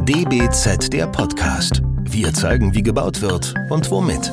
DBZ, der Podcast. Wir zeigen, wie gebaut wird und womit.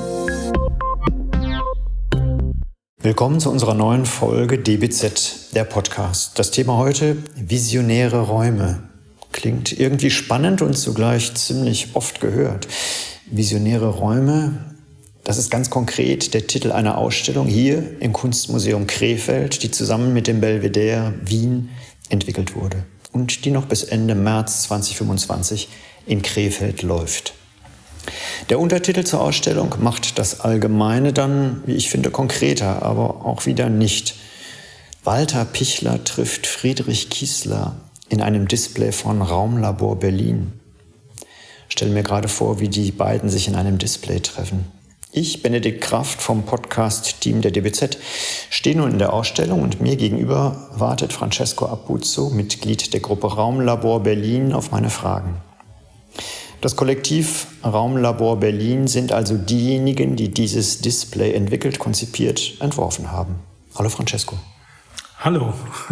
Willkommen zu unserer neuen Folge DBZ, der Podcast. Das Thema heute: visionäre Räume. Klingt irgendwie spannend und zugleich ziemlich oft gehört. Visionäre Räume, das ist ganz konkret der Titel einer Ausstellung hier im Kunstmuseum Krefeld, die zusammen mit dem Belvedere Wien entwickelt wurde und die noch bis Ende März 2025 in Krefeld läuft. Der Untertitel zur Ausstellung macht das Allgemeine dann, wie ich finde, konkreter, aber auch wieder nicht. Walter Pichler trifft Friedrich Kiesler in einem Display von Raumlabor Berlin. Stell mir gerade vor, wie die beiden sich in einem Display treffen. Ich, Benedikt Kraft vom Podcast-Team der DBZ, stehe nun in der Ausstellung und mir gegenüber wartet Francesco Abuzzo, Mitglied der Gruppe Raumlabor Berlin, auf meine Fragen. Das Kollektiv Raumlabor Berlin sind also diejenigen, die dieses Display entwickelt, konzipiert, entworfen haben. Hallo Francesco. Hallo.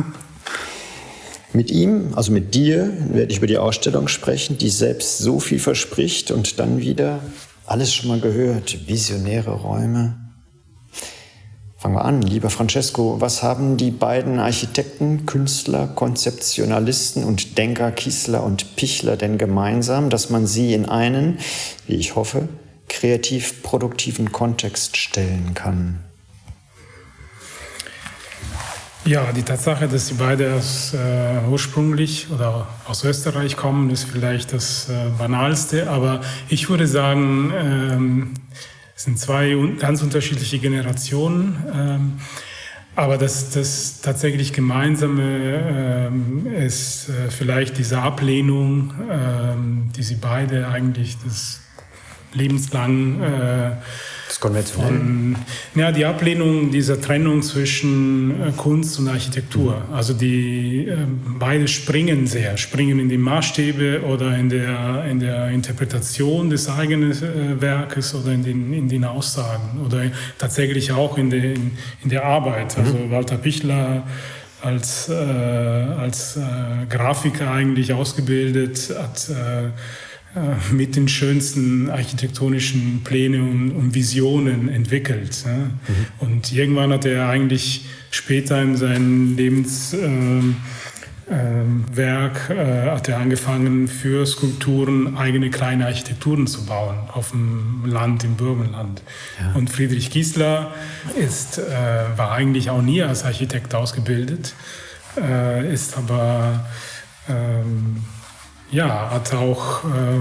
Mit ihm, also mit dir, werde ich über die Ausstellung sprechen, die selbst so viel verspricht und dann wieder alles schon mal gehört. Visionäre Räume. Fangen wir an. Lieber Francesco, was haben die beiden Architekten, Künstler, Konzeptionalisten und Denker Kiesler und Pichler denn gemeinsam, dass man sie in einen, wie ich hoffe, kreativ produktiven Kontext stellen kann? Ja, die Tatsache, dass sie beide ursprünglich oder aus Österreich kommen, ist vielleicht das Banalste. Aber ich würde sagen, es sind zwei ganz unterschiedliche Generationen. Aber das tatsächlich Gemeinsame ist vielleicht diese Ablehnung, die sie beide eigentlich das lebenslang das konventionell. Die Ablehnung dieser Trennung zwischen Kunst und Architektur. Also die beide springen in die Maßstäbe oder in der Interpretation des eigenen Werkes oder in den Aussagen oder tatsächlich auch in der Arbeit. Also Walter Pichler als Grafiker eigentlich ausgebildet, hat mit den schönsten architektonischen Plänen und Visionen entwickelt. Ja. Und irgendwann hat er eigentlich später in seinem Lebenswerk hat er angefangen, für Skulpturen eigene kleine Architekturen zu bauen auf dem Land, im Burgenland. Ja. Und Friedrich Kiesler war eigentlich auch nie als Architekt ausgebildet, ist aber hat auch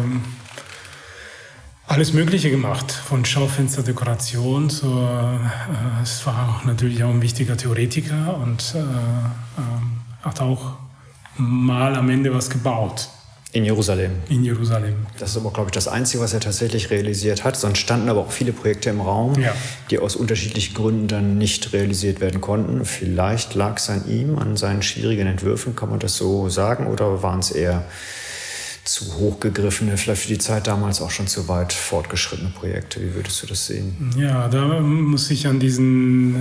alles Mögliche gemacht, von Schaufensterdekoration es war auch natürlich auch ein wichtiger Theoretiker und hat auch mal am Ende was gebaut. In Jerusalem. Das ist aber, glaube ich, das Einzige, was er tatsächlich realisiert hat. Sonst standen aber auch viele Projekte im Raum, die aus unterschiedlichen Gründen dann nicht realisiert werden konnten. Vielleicht lag es an ihm, an seinen schwierigen Entwürfen, kann man das so sagen? Oder waren es eher zu hochgegriffene, vielleicht für die Zeit damals auch schon zu weit fortgeschrittene Projekte? Wie würdest du das sehen? Ja, da muss ich an diesen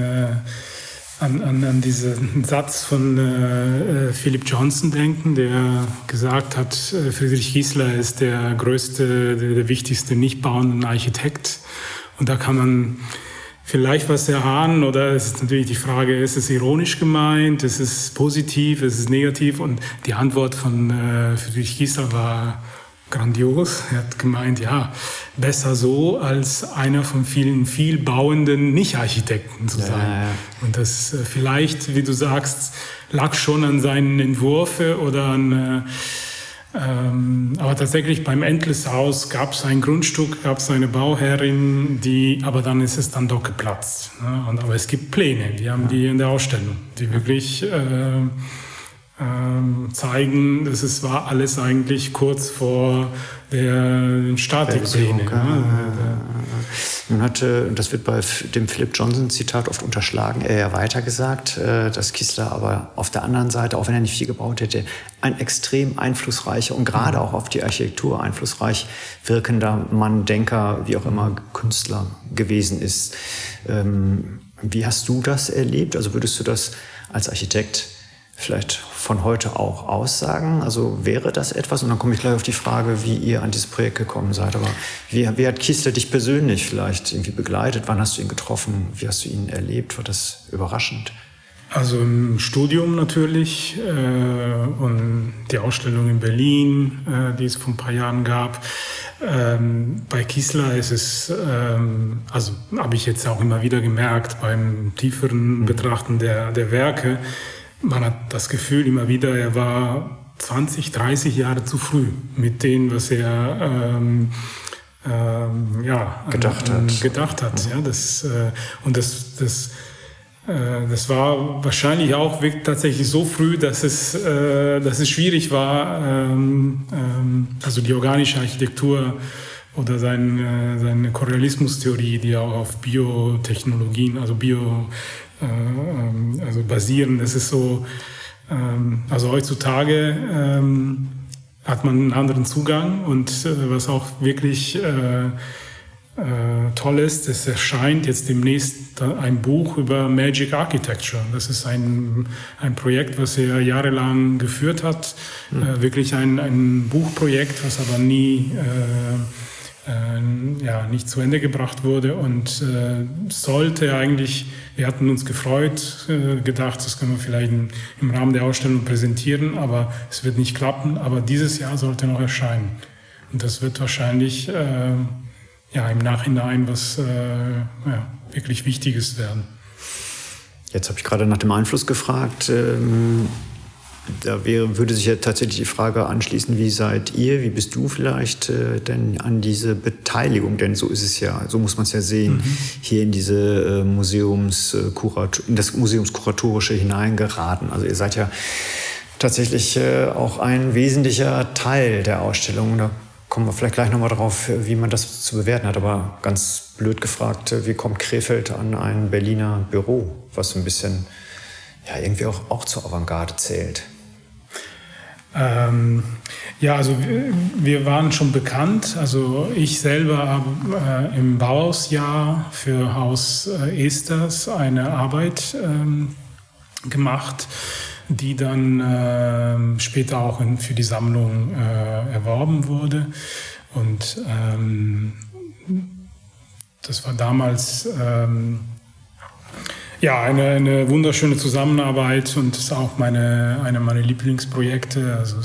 Satz von Philip Johnson denken, der gesagt hat, Friedrich Kiesler ist der größte, der wichtigste nicht bauende Architekt. Und da kann man vielleicht was erahnen, oder es ist natürlich die Frage, ist es ironisch gemeint, ist es positiv, ist es negativ? Und die Antwort von Friedrich Kiesler war grandios. Er hat gemeint, ja, besser so, als einer von vielen vielbauenden Nicht-Architekten zu sein. Ja. Und das vielleicht, wie du sagst, lag schon an seinen Entwürfen oder an aber tatsächlich beim Endless-Haus gab es ein Grundstück, gab es eine Bauherrin, aber dann ist es dann doch geplatzt. Ne? Aber es gibt Pläne, wir haben die in der Ausstellung, die wirklich zeigen, dass es war alles eigentlich kurz vor der Statikpläne. Nun das wird bei dem Philip Johnson-Zitat oft unterschlagen, er ja weiter gesagt, dass Kiesler aber auf der anderen Seite, auch wenn er nicht viel gebaut hätte, ein extrem einflussreicher und gerade auch auf die Architektur einflussreich wirkender Mann, Denker, wie auch immer, Künstler gewesen ist. Wie hast du das erlebt? Also würdest du das als Architekt vielleicht von heute auch aussagen? Also wäre das etwas? Und dann komme ich gleich auf die Frage, wie ihr an dieses Projekt gekommen seid. Aber wie hat Kiesler dich persönlich vielleicht irgendwie begleitet? Wann hast du ihn getroffen? Wie hast du ihn erlebt? War das überraschend? Also im Studium natürlich und die Ausstellung in Berlin, die es vor ein paar Jahren gab. Bei Kiesler ist es, also habe ich jetzt auch immer wieder gemerkt, beim tieferen Betrachten der Werke, man hat das Gefühl immer wieder, er war 20, 30 Jahre zu früh mit dem, was er gedacht hat. Ja, das war wahrscheinlich auch tatsächlich so früh, dass es schwierig war, also die organische Architektur oder seine Korrealismustheorie, die auch auf Biotechnologien, also basieren. Das ist so, also heutzutage hat man einen anderen Zugang und was auch wirklich toll ist, es erscheint jetzt demnächst ein Buch über Magic Architecture. Das ist ein Projekt, was er jahrelang geführt hat. Wirklich ein Buchprojekt, was aber nie nicht zu Ende gebracht wurde und sollte eigentlich, wir hatten uns gefreut, gedacht, das können wir vielleicht im Rahmen der Ausstellung präsentieren, aber es wird nicht klappen. Aber dieses Jahr sollte noch erscheinen. Und das wird wahrscheinlich im Nachhinein was wirklich Wichtiges werden. Jetzt habe ich gerade nach dem Einfluss gefragt. Würde sich ja tatsächlich die Frage anschließen, wie seid ihr, wie bist du vielleicht denn an diese Beteiligung, denn so ist es ja, so muss man es ja sehen, hier in diese in das Museumskuratorische hineingeraten. Also ihr seid ja tatsächlich auch ein wesentlicher Teil der Ausstellung. Da kommen wir vielleicht gleich nochmal drauf, wie man das zu bewerten hat. Aber ganz blöd gefragt, wie kommt Krefeld an ein Berliner Büro, was ein bisschen irgendwie auch zur Avantgarde zählt? Also wir waren schon bekannt. Also ich selber habe im Bauhausjahr für Haus Esters eine Arbeit gemacht, die dann später auch für die Sammlung erworben wurde. Und das war damals eine wunderschöne Zusammenarbeit und ist auch eine meiner Lieblingsprojekte. Also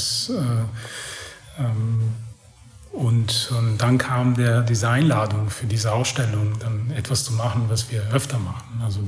und dann kam diese Einladung für diese Ausstellung, dann etwas zu machen, was wir öfter machen. Also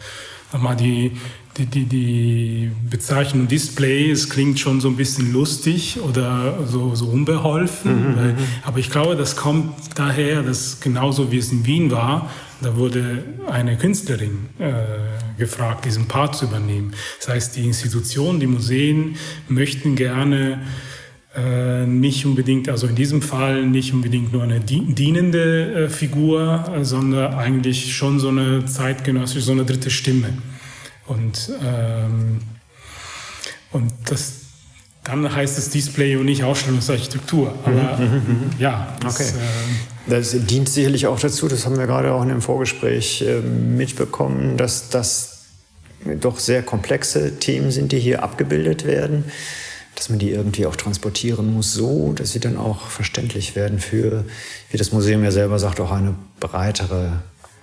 die Bezeichnung Display, es klingt schon so ein bisschen lustig oder so unbeholfen. Aber ich glaube, das kommt daher, dass genauso wie es in Wien war, da wurde eine Künstlerin gefragt, diesen Part zu übernehmen. Das heißt, die Institutionen, die Museen möchten gerne nicht unbedingt, also in diesem Fall nicht unbedingt nur eine dienende Figur, sondern eigentlich schon so eine zeitgenössische, so eine dritte Stimme. Und dann heißt es Display und nicht Ausstellungsarchitektur. Aber das dient sicherlich auch dazu, das haben wir gerade auch in dem Vorgespräch mitbekommen, dass das doch sehr komplexe Themen sind, die hier abgebildet werden, dass man die irgendwie auch transportieren muss, so dass sie dann auch verständlich werden für, wie das Museum ja selber sagt, auch eine breitere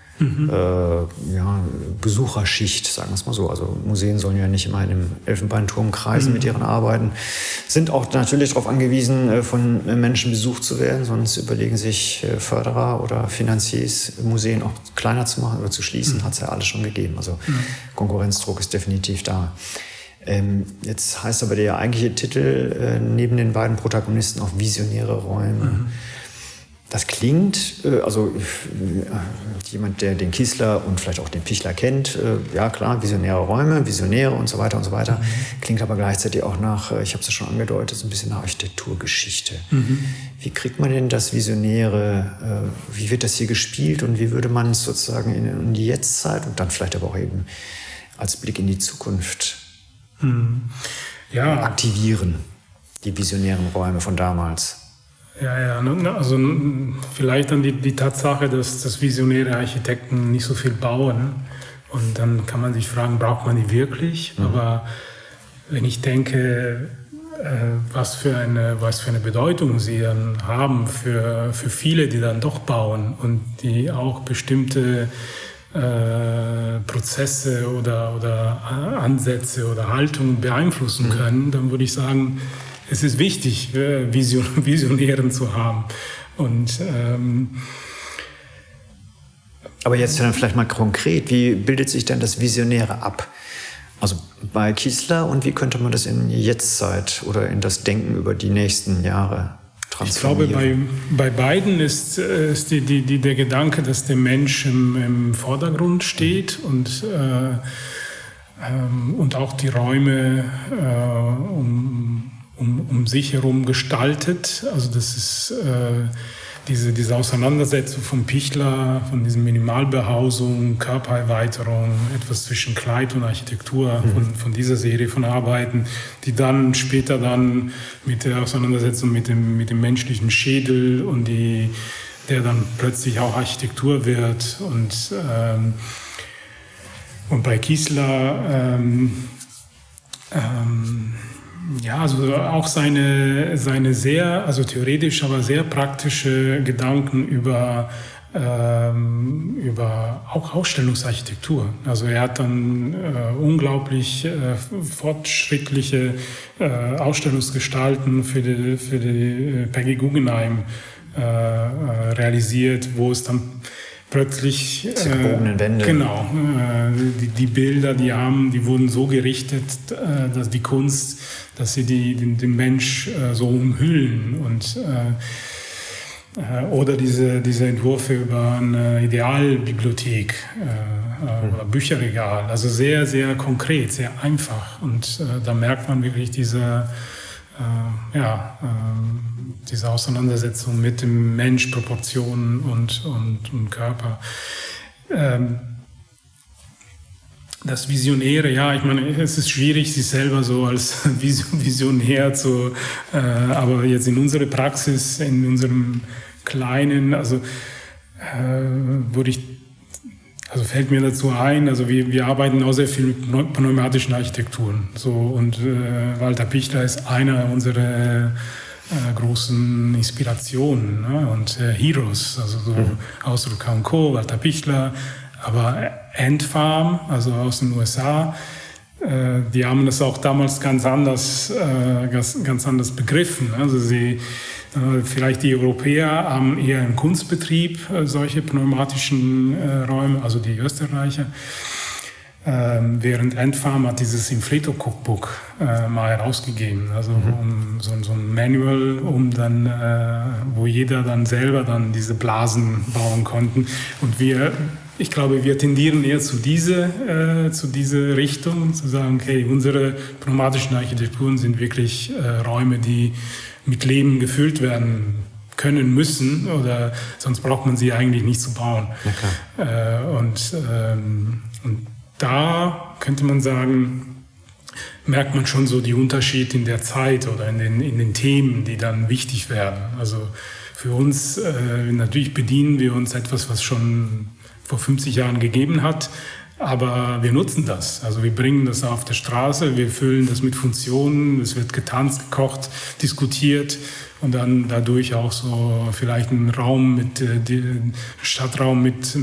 Besucherschicht, sagen wir es mal so. Also Museen sollen ja nicht immer in einem Elfenbeinturm kreisen mit ihren Arbeiten, sind auch natürlich darauf angewiesen, von Menschen besucht zu werden, sonst überlegen sich Förderer oder Finanziers, Museen auch kleiner zu machen oder zu schließen, hat es ja alles schon gegeben. Also Konkurrenzdruck ist definitiv da. Jetzt heißt aber der eigentliche Titel neben den beiden Protagonisten auch Visionäre Räume. Das klingt, jemand, der den Kiesler und vielleicht auch den Pichler kennt, ja klar, visionäre Räume, Visionäre und so weiter und so weiter. Klingt aber gleichzeitig auch nach, ich habe es ja schon angedeutet, so ein bisschen nach Architekturgeschichte. Wie kriegt man denn das Visionäre, wie wird das hier gespielt und wie würde man es sozusagen in die Jetztzeit und dann vielleicht aber auch eben als Blick in die Zukunft aktivieren, die visionären Räume von damals? Also vielleicht dann die Tatsache, dass visionäre Architekten nicht so viel bauen. Und dann kann man sich fragen, braucht man die wirklich? Aber wenn ich denke, was für eine Bedeutung sie dann haben für viele, die dann doch bauen und die auch bestimmte Prozesse oder Ansätze oder Haltungen beeinflussen können, dann würde ich sagen, es ist wichtig, Visionären zu haben. Und aber jetzt dann vielleicht mal konkret, wie bildet sich denn das Visionäre ab? Also bei Kießler, und wie könnte man das in die Jetztzeit oder in das Denken über die nächsten Jahre transformieren? Ich glaube, bei beiden ist der Gedanke, dass der Mensch im Vordergrund steht und auch die Räume um sich herum gestaltet. Also das ist diese Auseinandersetzung von Pichler, von dieser Minimalbehausung, Körpererweiterung, etwas zwischen Kleid und Architektur von dieser Serie von Arbeiten, die dann später dann mit der Auseinandersetzung mit dem menschlichen Schädel und der dann plötzlich auch Architektur wird. Und bei Kießler also auch seine sehr, also theoretisch, aber sehr praktische Gedanken über auch Ausstellungsarchitektur. Also er hat dann unglaublich fortschrittliche Ausstellungsgestalten für die Peggy Guggenheim realisiert, wo es dann plötzlich die gebogenen Wände. Genau, die Bilder, die wurden so gerichtet, dass die Kunst, dass sie den Mensch so umhüllen und oder diese Entwürfe über eine Idealbibliothek oder Bücherregal, also sehr, sehr konkret, sehr einfach. Und da merkt man wirklich diese Auseinandersetzung mit dem Mensch, Proportionen und Körper. Das Visionäre, ja, ich meine, es ist schwierig, sich selber so als Visionär aber jetzt in unserer Praxis, in unserem Kleinen, fällt mir dazu ein, also wir arbeiten auch sehr viel mit pneumatischen Architekturen. Und Walter Pichler ist einer unserer großen Inspirationen, ne? Und Heroes, also so Ausdruck und Co., Walter Pichler, aber Ant Farm, also aus den USA, die haben das auch damals ganz anders begriffen. Also vielleicht die Europäer haben eher im Kunstbetrieb solche pneumatischen Räume, also die Österreicher. Während Ant Farm hat dieses Infleto-Cookbook mal herausgegeben, also so ein Manual, wo jeder dann selber dann diese Blasen bauen konnte. Und ich glaube, wir tendieren eher zu dieser Richtung, zu sagen, okay, unsere pneumatischen Architekturen sind wirklich Räume, die mit Leben gefüllt werden können müssen, oder sonst braucht man sie eigentlich nicht zu bauen. Okay. Und da könnte man sagen, merkt man schon so die Unterschied in der Zeit oder in den Themen, die dann wichtig werden. Also für uns, natürlich bedienen wir uns etwas, was schon vor 50 Jahren gegeben hat, aber wir nutzen das. Also wir bringen das auf der Straße, wir füllen das mit Funktionen, es wird getanzt, gekocht, diskutiert und dann dadurch auch so vielleicht ein Raum Stadtraum mit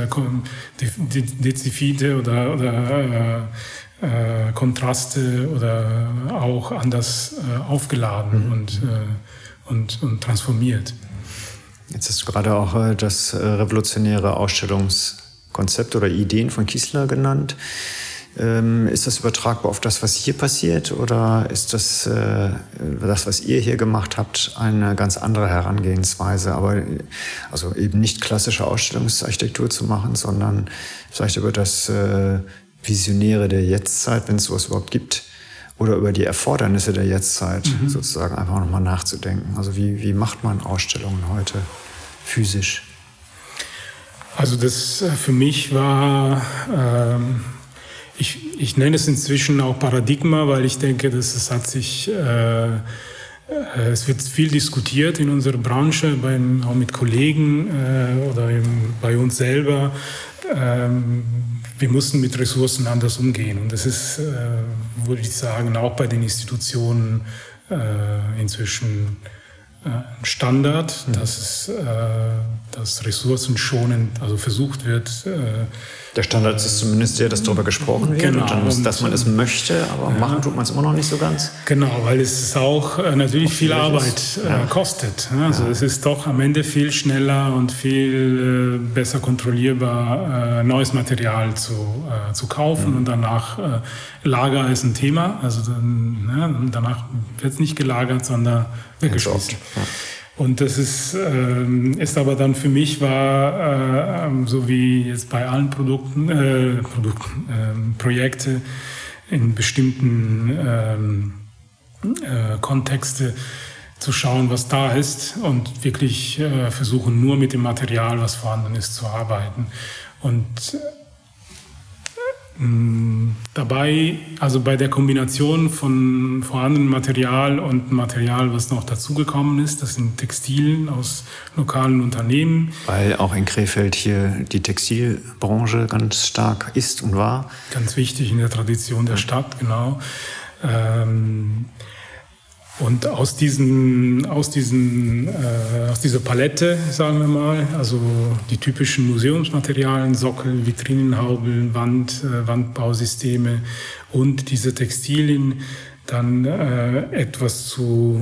Dezifite oder Kontraste oder auch anders aufgeladen und transformiert. Jetzt hast du gerade auch das revolutionäre Ausstellungskonzept oder Ideen von Kießler genannt. Ist das übertragbar auf das, was hier passiert, oder ist das, was ihr hier gemacht habt, eine ganz andere Herangehensweise, aber also eben nicht klassische Ausstellungsarchitektur zu machen, sondern vielleicht über das Visionäre der Jetztzeit, wenn es sowas überhaupt gibt, oder über die Erfordernisse der Jetztzeit sozusagen einfach nochmal nachzudenken. Also wie macht man Ausstellungen heute physisch? Also das für mich war, ich nenne es inzwischen auch Paradigma, weil ich denke, dass es hat sich Es wird viel diskutiert in unserer Branche, auch mit Kollegen oder bei uns selber. Wir mussten mit Ressourcen anders umgehen. Und das ist, würde ich sagen, auch bei den Institutionen inzwischen ein Standard, dass ressourcenschonend, also versucht wird. Der Standard ist zumindest der, dass darüber gesprochen wird, genau, und dann, dass man es möchte, aber machen tut man es immer noch nicht so ganz. Genau, weil es auch natürlich viel Arbeit kostet. Also es ist doch am Ende viel schneller und viel besser kontrollierbar, neues Material zu kaufen und danach Lager ist ein Thema. Also danach wird es nicht gelagert, sondern weggeschmissen. Und das ist aber dann für mich so wie jetzt bei allen Projekte in bestimmten Kontexte zu schauen, was da ist und wirklich versuchen, nur mit dem Material, was vorhanden ist, zu arbeiten. Und dabei, also bei der Kombination von vorhandenem Material und Material, was noch dazugekommen ist, das sind Textilien aus lokalen Unternehmen. Weil auch in Krefeld hier die Textilbranche ganz stark ist und war. Ganz wichtig in der Tradition der Stadt, genau. Und aus dieser Palette, sagen wir mal, also die typischen Museumsmaterialien, Sockel, Vitrinenhaubeln, Wandbausysteme und diese Textilien, dann etwas zu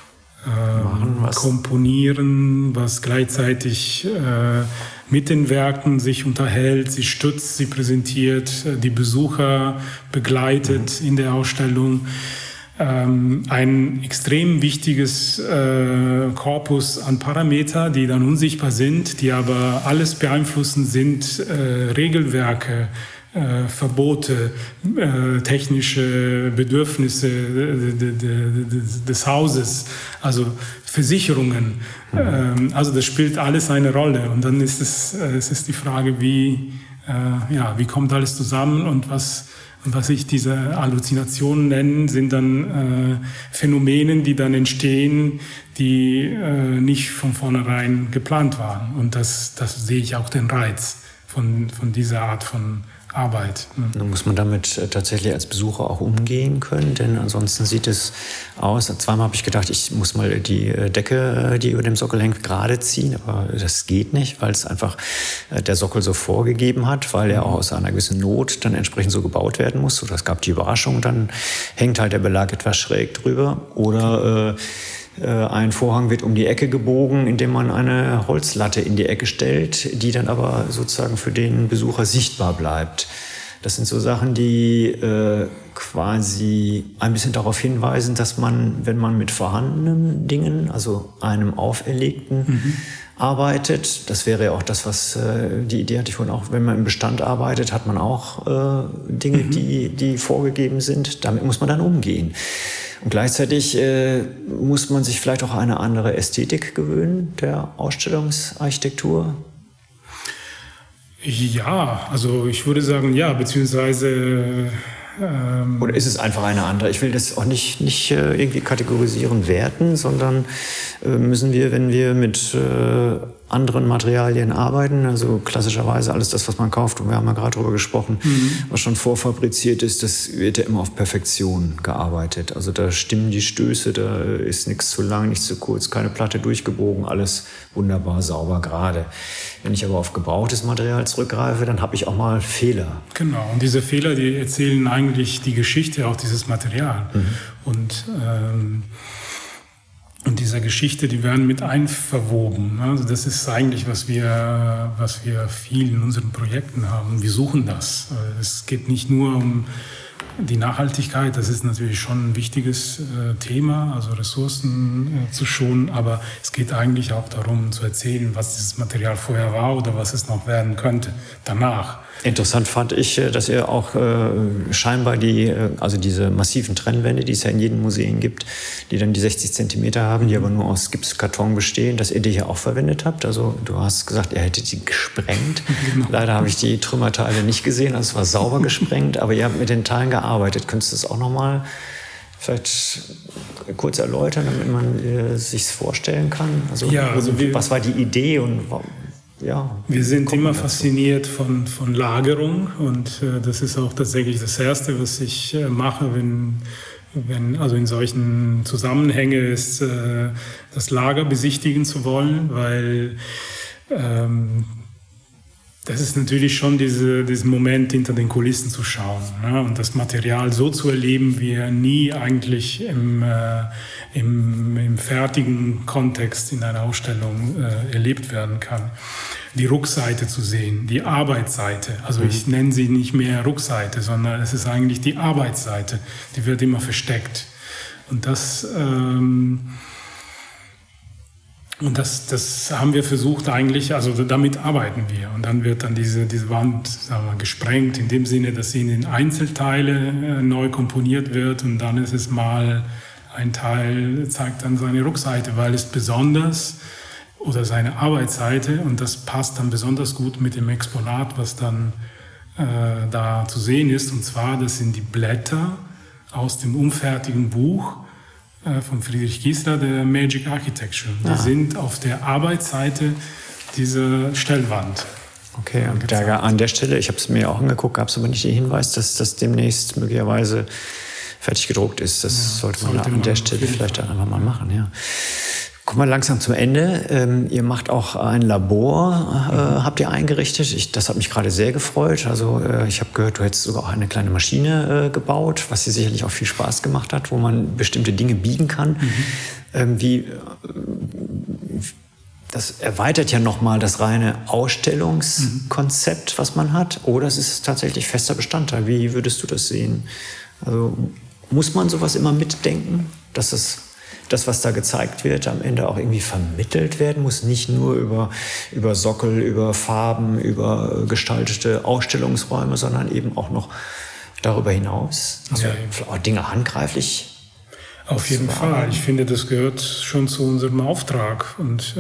komponieren, was gleichzeitig mit den Werken sich unterhält, sie stützt, sie präsentiert, die Besucher begleitet in der Ausstellung. Ein extrem wichtiges Korpus an Parameter, die dann unsichtbar sind, die aber alles beeinflussen, sind Regelwerke, Verbote, technische Bedürfnisse des Hauses, also Versicherungen. Also das spielt alles eine Rolle. Und dann ist es ist die Frage, wie kommt alles zusammen und was ich diese Halluzinationen nenne, sind dann Phänomene, die dann entstehen, die nicht von vornherein geplant waren. Und das sehe ich auch den Reiz von dieser Art von Arbeit. Dann muss man damit tatsächlich als Besucher auch umgehen können, denn ansonsten sieht es aus. Zweimal habe ich gedacht, ich muss mal die Decke, die über dem Sockel hängt, gerade ziehen, aber das geht nicht, weil es einfach der Sockel so vorgegeben hat, weil er auch aus einer gewissen Not dann entsprechend so gebaut werden muss. Oder es gab die Überraschung, dann hängt halt der Belag etwas schräg drüber. Oder ein Vorhang wird um die Ecke gebogen, indem man eine Holzlatte in die Ecke stellt, die dann aber sozusagen für den Besucher sichtbar bleibt. Das sind so Sachen, die quasi ein bisschen darauf hinweisen, dass man, wenn man mit vorhandenen Dingen, also einem auferlegten, arbeitet, das wäre ja auch das, was die Idee hatte ich vorhin auch, wenn man im Bestand arbeitet, hat man auch Dinge, die vorgegeben sind. Damit muss man dann umgehen. Und gleichzeitig muss man sich vielleicht auch eine andere Ästhetik gewöhnen, der Ausstellungsarchitektur. Ja, also ich würde sagen, ja, beziehungsweise... Oder ist es einfach eine andere? Ich will das auch nicht irgendwie kategorisieren, werten, sondern müssen wir, wenn wir mit anderen Materialien arbeiten, also klassischerweise alles das, was man kauft, und wir haben ja gerade darüber gesprochen, was schon vorfabriziert ist, das wird ja immer auf Perfektion gearbeitet. Also da stimmen die Stöße, da ist nichts zu lang, nichts zu kurz, keine Platte durchgebogen, alles wunderbar, sauber, gerade. Wenn ich aber auf gebrauchtes Material zurückgreife, dann habe ich auch mal Fehler. Genau, und diese Fehler, die erzählen eigentlich die Geschichte auch dieses Material. Und dieser Geschichte, die werden mit einverwoben. Also das ist eigentlich, was wir viel in unseren Projekten haben. Wir suchen das. Es geht nicht nur um die Nachhaltigkeit, das ist natürlich schon ein wichtiges Thema, also Ressourcen zu schonen, aber es geht eigentlich auch darum zu erzählen, was dieses Material vorher war oder was es noch werden könnte danach. Interessant fand ich, dass ihr auch scheinbar also diese massiven Trennwände, die es ja in jedem Museum gibt, die dann die 60 Zentimeter haben, die aber nur aus Gipskarton bestehen, dass ihr die hier auch verwendet habt. Also du hast gesagt, ihr hättet die gesprengt. Genau. Leider habe ich die Trümmerteile nicht gesehen, also es war sauber gesprengt, aber ihr habt mit den Teilen gearbeitet. Könntest du das auch nochmal vielleicht kurz erläutern, damit man sich vorstellen kann? Also, was war die Idee und wir sind immer fasziniert von Lagerung und das ist auch tatsächlich das Erste, was ich mache, wenn also in solchen Zusammenhängen ist, das Lager besichtigen zu wollen, weil das ist natürlich schon diesen Moment hinter den Kulissen zu schauen, ne? Und das Material so zu erleben, wie er nie eigentlich im fertigen Kontext in einer Ausstellung erlebt werden kann. Die Rückseite zu sehen, die Arbeitsseite. Also ich nenne sie nicht mehr Rückseite, sondern es ist eigentlich die Arbeitsseite. Die wird immer versteckt. Und das haben wir versucht eigentlich, also damit arbeiten wir. Und dann wird dann diese Wand, sagen wir, gesprengt, in dem Sinne, dass sie in den Einzelteile neu komponiert wird. Und dann ist es mal ein Teil, zeigt dann seine Rückseite, weil es besonders, oder seine Arbeitsseite, und das passt dann besonders gut mit dem Exponat, was dann da zu sehen ist. Und zwar, das sind die Blätter aus dem unfertigen Buch von Friedrich Giesler, der Magic Architecture. Die sind auf der Arbeitsseite dieser Stellwand. Okay, und an der Stelle, ich habe es mir auch angeguckt, gab es aber nicht den Hinweis, dass das demnächst möglicherweise fertig gedruckt ist. Das sollte man an der Stelle vielleicht dann einfach mal machen. Ja. Kommen wir langsam zum Ende. Ihr macht auch ein Labor, habt ihr eingerichtet. Das hat mich gerade sehr gefreut. Also ich habe gehört, du hättest sogar auch eine kleine Maschine gebaut, was dir sicherlich auch viel Spaß gemacht hat, wo man bestimmte Dinge biegen kann. Das erweitert ja nochmal das reine Ausstellungskonzept, was man hat. Oder es ist tatsächlich fester Bestandteil. Wie würdest du das sehen? Also muss man sowas immer mitdenken, dass das, was da gezeigt wird, am Ende auch irgendwie vermittelt werden muss, nicht nur über Sockel, über Farben, über gestaltete Ausstellungsräume, sondern eben auch noch darüber hinaus. Also auch Dinge handgreiflich. Auf jeden Fall. Ich finde, das gehört schon zu unserem Auftrag. Und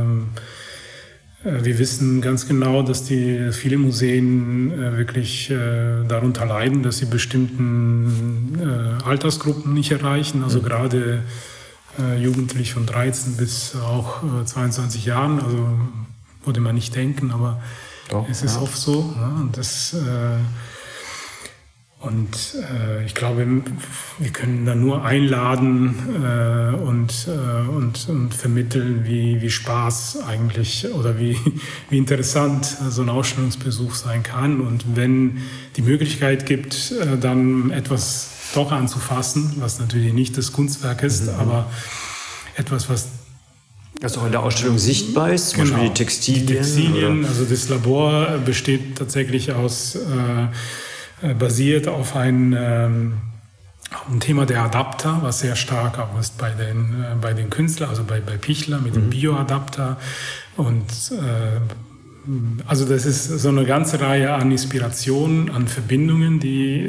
wir wissen ganz genau, dass viele Museen wirklich darunter leiden, dass sie bestimmten Altersgruppen nicht erreichen. Also gerade jugendlich von 13 bis auch 22 Jahren, also würde man nicht denken, aber es ist oft so. Ja, und ich glaube, wir können da nur einladen und vermitteln, wie Spaß eigentlich oder wie interessant so ein Ausstellungsbesuch sein kann. Und wenn die Möglichkeit gibt, dann etwas doch anzufassen, was natürlich nicht das Kunstwerk ist, aber etwas, was auch in der Ausstellung sichtbar ist, zum Beispiel die Textilien. Die Textilien, also das Labor besteht tatsächlich basiert auf ein Thema der Adapter, was sehr stark auch ist bei den Künstlern, also bei Pichler mit dem Bioadapter. Und also das ist so eine ganze Reihe an Inspirationen, an Verbindungen, die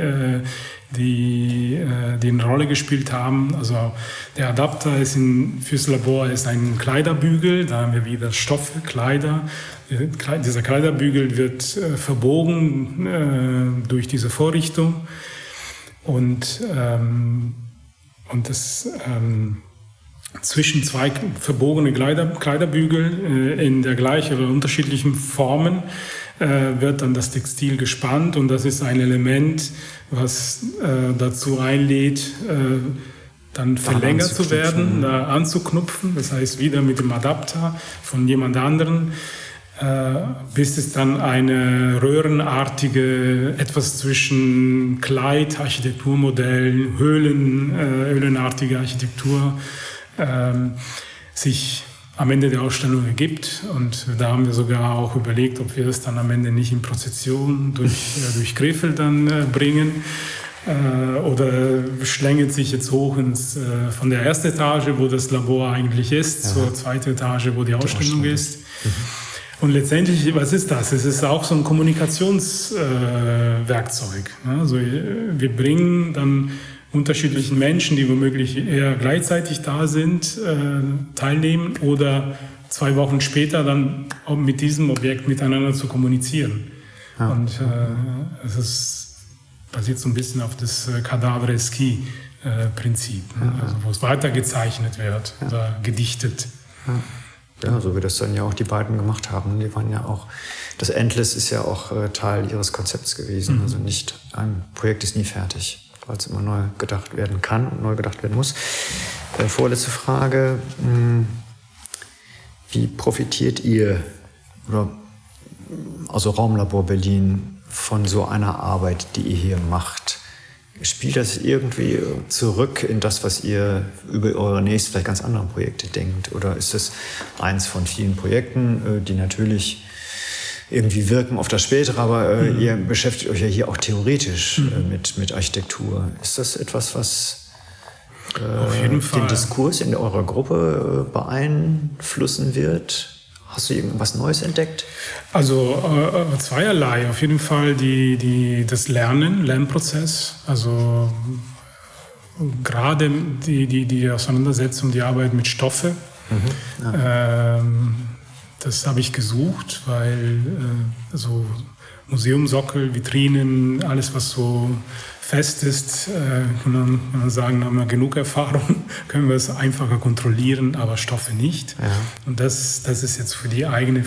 eine Rolle gespielt haben. Also der Adapter ist fürs Labor ist ein Kleiderbügel, da haben wir wieder Stoffe, Kleider. Dieser Kleiderbügel wird verbogen durch diese Vorrichtung und das zwischen zwei verbogene Kleiderbügel in der gleichen oder unterschiedlichen Formen wird dann das Textil gespannt, und das ist ein Element, was dazu einlädt, dann verlängert zu werden, da anzuknüpfen, das heißt wieder mit dem Adapter von jemand anderen, bis es dann eine röhrenartige, etwas zwischen Kleid, Architekturmodell, höhlenartige Architektur sich am Ende der Ausstellung ergibt. Und da haben wir sogar auch überlegt, ob wir das dann am Ende nicht in Prozession durch Krefeld dann bringen. Oder schlängelt sich jetzt hoch von der ersten Etage, wo das Labor eigentlich ist, zur zweiten Etage, wo die Ausstellung ist. Und letztendlich, was ist das? Es ist auch so ein Kommunikationswerkzeug. Also wir bringen dann unterschiedlichen Menschen, die womöglich eher gleichzeitig da sind, teilnehmen oder 2 Wochen später dann auch mit diesem Objekt miteinander zu kommunizieren. Und es basiert so ein bisschen auf das Cadavre Esquis Prinzip, also wo es weitergezeichnet wird oder gedichtet. Ja, so wie das dann ja auch die beiden gemacht haben. Die waren ja auch, das Endless ist ja auch Teil ihres Konzepts gewesen. Also nicht, ein Projekt ist nie fertig, weil es immer neu gedacht werden kann und neu gedacht werden muss. Vorletzte Frage. Wie profitiert ihr, oder also Raumlabor Berlin, von so einer Arbeit, die ihr hier macht? Spielt das irgendwie zurück in das, was ihr über eure nächsten, vielleicht ganz anderen Projekte denkt? Oder ist das eins von vielen Projekten, die natürlich irgendwie wirken auf das Spätere, aber ihr beschäftigt euch ja hier auch theoretisch mit Architektur. Ist das etwas, was auf jeden Fall den Diskurs in eurer Gruppe beeinflussen wird? Hast du irgendwas Neues entdeckt? Also zweierlei. Auf jeden Fall das Lernprozess. Also gerade die Auseinandersetzung, die Arbeit mit Stoffe. Das habe ich gesucht, weil so Museumsockel, Vitrinen, alles was so fest ist, kann man sagen, haben wir genug Erfahrung, können wir es einfacher kontrollieren, aber Stoffe nicht. Ja. Und das ist jetzt für die eigene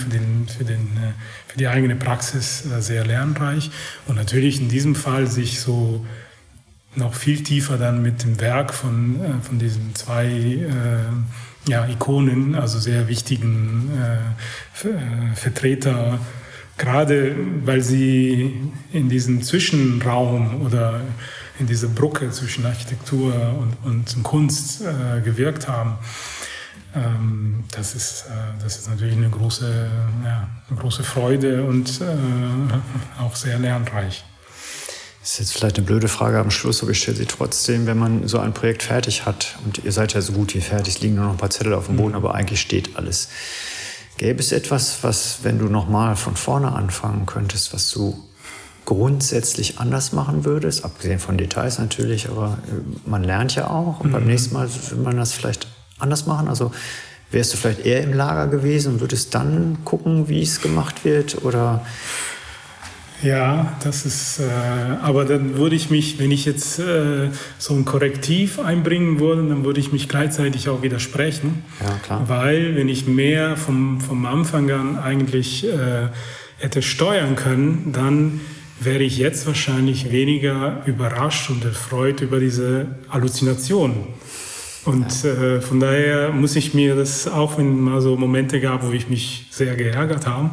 Praxis sehr lernreich. Und natürlich in diesem Fall sich so noch viel tiefer dann mit dem Werk von diesen zwei Ikonen, also sehr wichtigen Vertreter, gerade weil sie in diesem Zwischenraum oder in dieser Brücke zwischen Architektur und Kunst gewirkt haben. Das ist natürlich eine große Freude und auch sehr lernreich. Das ist jetzt vielleicht eine blöde Frage am Schluss, aber ich stelle sie trotzdem. Wenn man so ein Projekt fertig hat, und ihr seid ja so gut wie fertig, es liegen nur noch ein paar Zettel auf dem Boden, aber eigentlich steht alles. Gäbe es etwas, was, wenn du nochmal von vorne anfangen könntest, was du grundsätzlich anders machen würdest? Abgesehen von Details natürlich, aber man lernt ja auch. Und beim nächsten Mal will man das vielleicht anders machen. Also wärst du vielleicht eher im Lager gewesen und würdest dann gucken, wie es gemacht wird? Oder... Ja, das ist, aber dann würde ich mich, wenn ich jetzt so ein Korrektiv einbringen würde, dann würde ich mich gleichzeitig auch widersprechen. Ja, klar. Weil, wenn ich mehr vom Anfang an eigentlich hätte steuern können, dann wäre ich jetzt wahrscheinlich weniger überrascht und erfreut über diese Halluzinationen. Und von daher muss ich mir das, auch wenn es mal so Momente gab, wo ich mich sehr geärgert habe,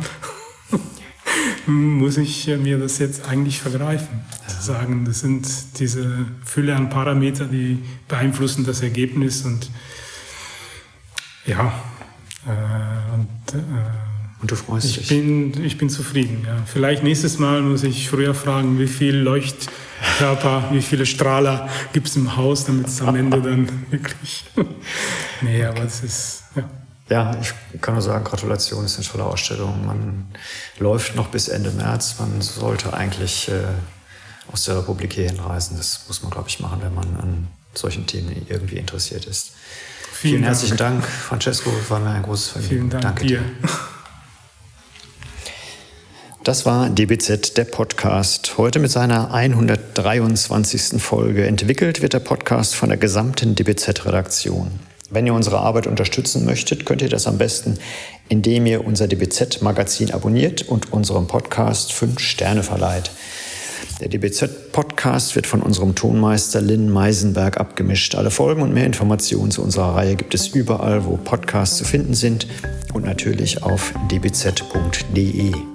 muss ich mir das jetzt eigentlich vergreifen. Zu sagen, das sind diese Fülle an Parameter, die beeinflussen das Ergebnis und und du freust dich? Ich bin zufrieden, ja. Vielleicht nächstes Mal muss ich früher fragen, wie viele Leuchtkörper, wie viele Strahler gibt es im Haus, damit es am Ende dann wirklich... Nee, aber es ist... Ja. Ja, ich kann nur sagen, Gratulation, ist eine tolle Ausstellung. Man läuft noch bis Ende März. Man sollte eigentlich aus der Republik hier hinreisen. Das muss man, glaube ich, machen, wenn man an solchen Themen irgendwie interessiert ist. Vielen herzlichen Dank, Francesco. War mir ein großes Vergnügen. Vielen Dank. Danke dir. Das war DBZ, der Podcast. Heute mit seiner 123. Folge. Entwickelt wird der Podcast von der gesamten DBZ-Redaktion. Wenn ihr unsere Arbeit unterstützen möchtet, könnt ihr das am besten, indem ihr unser DBZ-Magazin abonniert und unserem Podcast 5 Sterne verleiht. Der DBZ-Podcast wird von unserem Tonmeister Lynn Meisenberg abgemischt. Alle Folgen und mehr Informationen zu unserer Reihe gibt es überall, wo Podcasts zu finden sind und natürlich auf dbz.de.